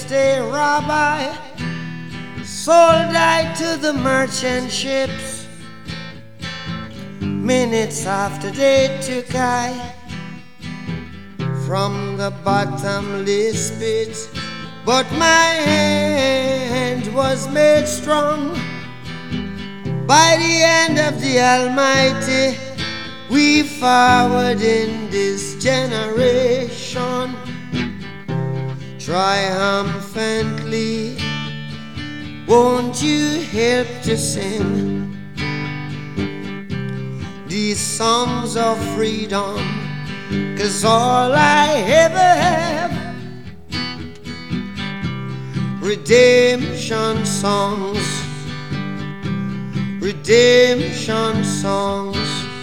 next day, Rabbi sold I to the merchant ships. Minutes after they took I from the bottomless pit, but my hand was made strong by the hand of the Almighty. We forward in this generation triumphantly. Won't you help to sing these songs of freedom? 'Cause all I ever have, redemption songs, redemption songs.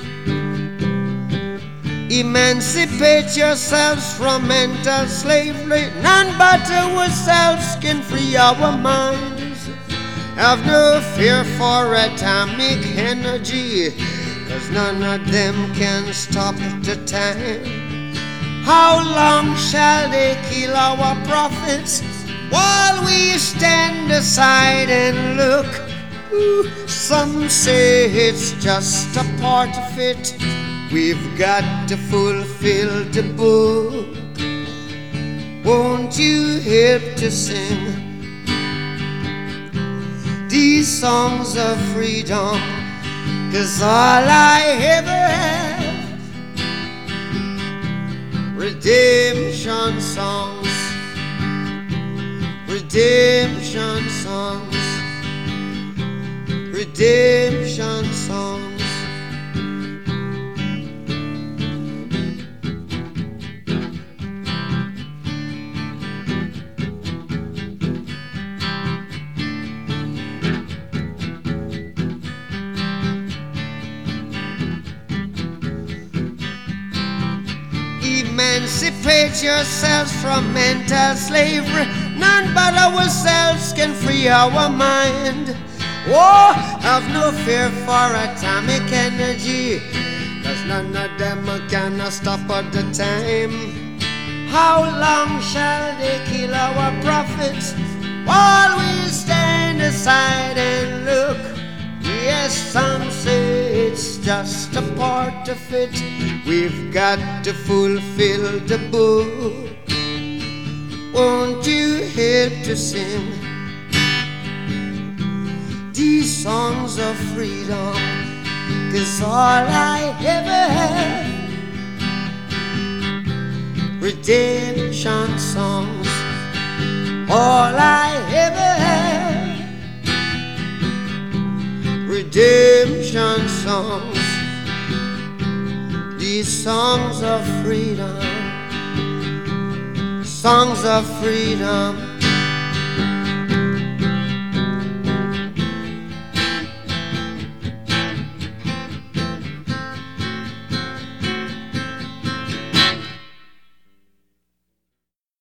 Emancipate yourselves from mental slavery. None but ourselves can free our minds. Have no fear for atomic energy, 'cause none of them can stop the time. How long shall they kill our prophets while we stand aside and look? Ooh, some say it's just a part of it. We've got to fulfill the book. Won't you help to sing these songs of freedom? 'Cause all I ever have, redemption songs, redemption songs, redemption songs. Emancipate yourselves from mental slavery. None but ourselves can free our mind. Oh, have no fear for atomic energy, 'cause none of them can stop at the time. How long shall they kill our prophets while we stand aside and look? Yes, some say it's just a part of it. We've got to fulfill the book. Won't you help to sing these songs of freedom? 'Cause all I ever have, redemption songs. All I ever have, redemption songs. These songs of freedom, songs of freedom.